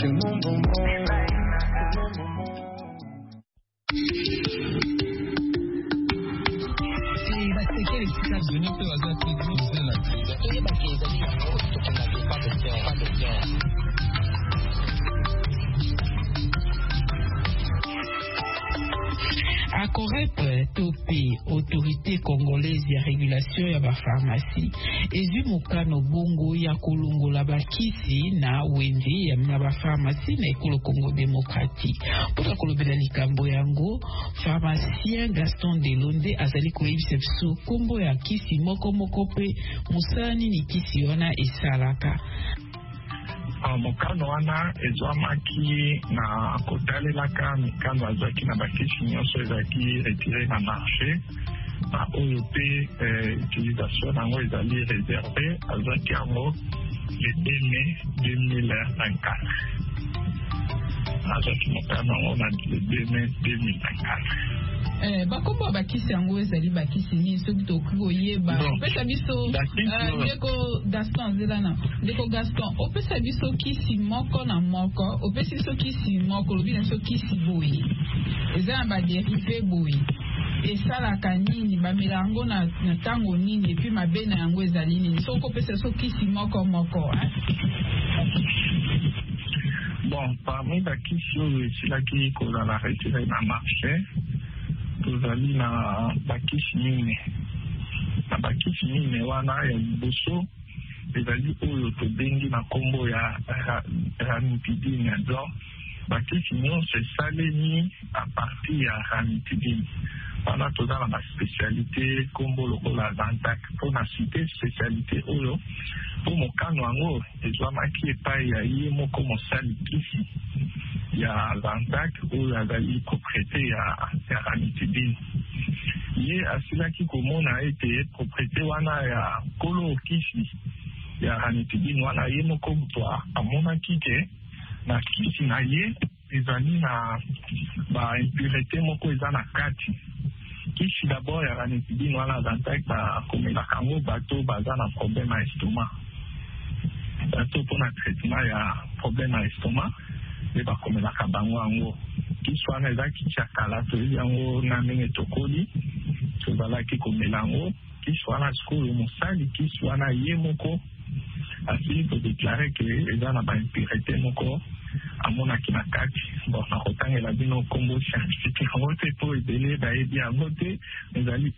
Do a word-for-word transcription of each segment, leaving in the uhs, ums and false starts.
c'est mon bonbon. ACOREP topé autorité congolaise ya régulation ya ba pharmacie ezwi mokano bongo ya kolongola bakisi na wenze ya na ba pharmacie na ekolo Congo démocratique pour kolobela likambo yango pharmacien Gaston Delonde azali koyebisa biso kombo ya kisi moko moko pe musani ni kisi wana esalaka. Mokano wana ezwamaki na kotalelaka mikano azwaki na bakisi nyonso ezalaki retire na marché na oyo mpe utilisation nango ezali réservé azwaki yango le deux mai deux mille vingt-quatre azwaki mokano yango na le deux mai deux mille vingt-quatre. Eh, bakombo bakisi yango ezali bakisi nini soki tokoki koyeba opesa biso ndeko Gaston zelana ndeko Gaston opesa biso kisi moko na moko opesi biso kisi moko lobi na biso kisi boye eza na baderive boye esalaka nini bamela yango na ntango nini epi mabe na yango ezali nini soki opesa biso kisi moko moko. Bon, parmi bakisi oyo esilaki kozala retire na marché tozali na bakisi mine na bakisi mine wana ya liboso ezali oyo tobengi na kombo ya ranitidine. Donc bakisi nyonso esalemi a partir ya ranitidine wana toza na baspécialité kombo lokola Zantac mpona cité spécialité oyo mpo mokano yango ezwamaki epai ya ye moko mosali kisi ya Zantac oyo azali propriété ya, ya ranitidine. Ye asilaki komona ete propriété wana ya kolo kisi ya ranitidine wana ye moko moto amonaki ke na kisi na ye ezali na ba impureté moko eza na kati. Kisi d'abord ya ranitidine wana Zantac bakomelaka yango bato baza na problème ya estomac, bato mpona traitement ya problème ya estomac nde bakomelaka bango yango. Kisi wana eza kisi ya kala toyebi yango na ndenge tokoli tozalaki komela yango. Kisi wana sikoyo mosali kisi wana ye moko asili kodeklare ke eza na baimpureté moko amonaki na kati. Bon, nakotangela bino kombo scientifique yango te po ebele bayebi yango te, ezali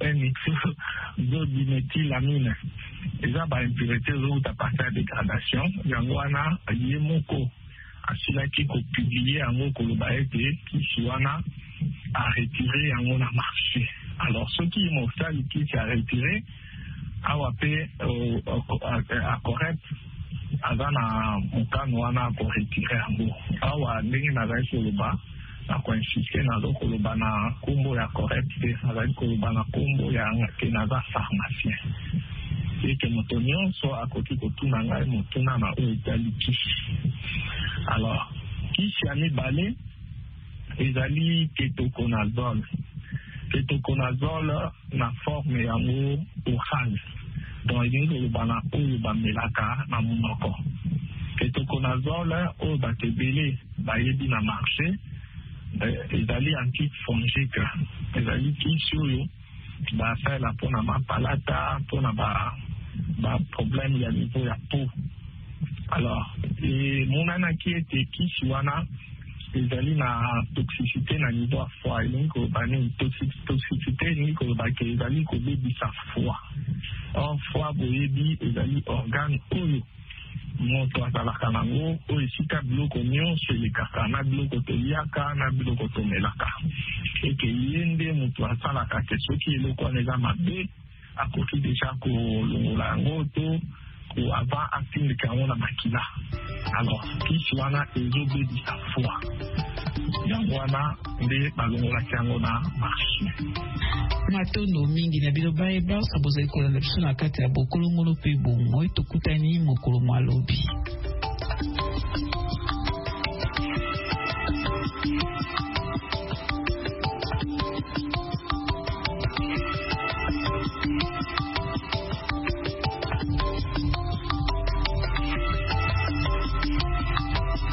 n-nitroxodiméthylamine. Eza baimpureté ezouta partir ya dégradation yango wana ye moko asilaki kopublie yango koloba ete kisi wana a retiré yango na marché. Alors soki mosali kisi a retiré awa pe ACOREP aza na mokano wana koretire yango. Awa ndenge nazali koloba na koinsiste nazo koloba na kombo ya ACOREP te, nazali koloba na kombo ya ke naza pharmacien eke moto nyonso akoki kotuna ngai motuna na oyo etali kisi. Alors kisi ya mibale ezali ketoconazole. Ketoconazole na forme yango oral, donc elingi koloba na oyo bamelaka na monoko. Ketoconazole oyo bato ebele bayebi na marché ezali antifongique, ezali kisi oyo basalela mpona mapalata mpona ba ba problème ya niveau ya peau. Alors emonanaki ete kisi wana ezali na toxicité na niveau ya foie. Elingi koloba nini toxicité elingi koloba ke ezali kobebisa foie. Or foie boyebi ezali organe oyo moto azalaka nango oyo esika biloko nyonso elekaka na biloko toliaka na biloko tomelaka. Eke ye nde moto asalaka ke soki eloko wana eza mabe akoki deja kolongola yango to avant atindika yango na makila. Alors kisi wana ezobebisa foie yango wana nde balongolaki yango na marché. Matondo mingi na bilo bayeba sabozali kolanda biso na kati ya bokolongolo pe bongo tokutani mokolo malobi.